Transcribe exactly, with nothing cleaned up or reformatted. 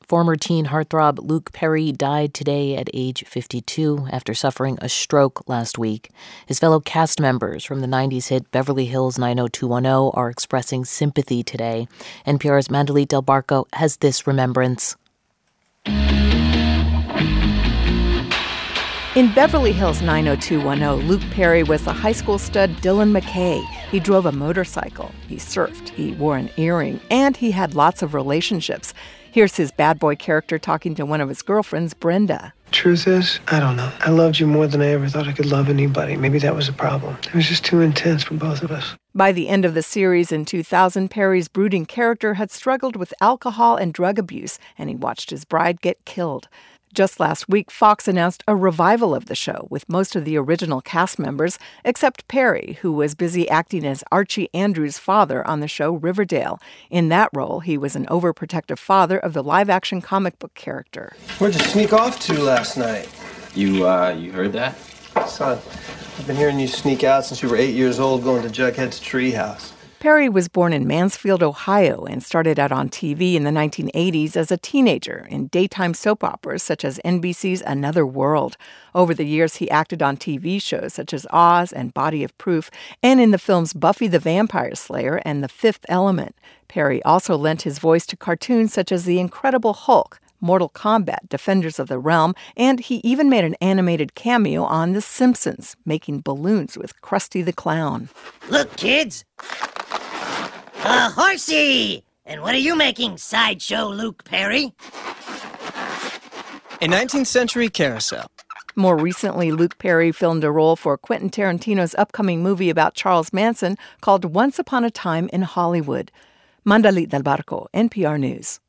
Former teen heartthrob Luke Perry died today at age fifty-two after suffering a stroke last week. His fellow cast members from the nineties hit Beverly Hills nine oh two one oh are expressing sympathy today. N P R's Mandalit Del Barco has this remembrance. In Beverly Hills nine oh two one oh, Luke Perry was the high school stud Dylan McKay. He drove a motorcycle, he surfed, he wore an earring, and he had lots of relationships. Here's his bad boy character talking to one of his girlfriends, Brenda. Truth is, I don't know. I loved you more than I ever thought I could love anybody. Maybe that was a problem. It was just too intense for both of us. By the end of the series in two thousand, Perry's brooding character had struggled with alcohol and drug abuse, and he watched his bride get killed. Just last week, Fox announced a revival of the show with most of the original cast members, except Perry, who was busy acting as Archie Andrews' father on the show Riverdale. In that role, he was an overprotective father of the live-action comic book character. Where'd you sneak off to last night? You, uh, you heard that? Son, I've been hearing you sneak out since you were eight years old going to Jughead's treehouse. Perry was born in Mansfield, Ohio, and started out on T V in the nineteen eighties as a teenager in daytime soap operas such as N B C's Another World. Over the years, he acted on T V shows such as Oz and Body of Proof, and in the films Buffy the Vampire Slayer and The Fifth Element. Perry also lent his voice to cartoons such as The Incredible Hulk, Mortal Kombat, Defenders of the Realm, and he even made an animated cameo on The Simpsons, making balloons with Krusty the Clown. Look, kids! A horsey! And what are you making, Sideshow Luke Perry? A nineteenth century carousel. More recently, Luke Perry filmed a role for Quentin Tarantino's upcoming movie about Charles Manson called Once Upon a Time in Hollywood. Mandalit Del Barco, N P R News.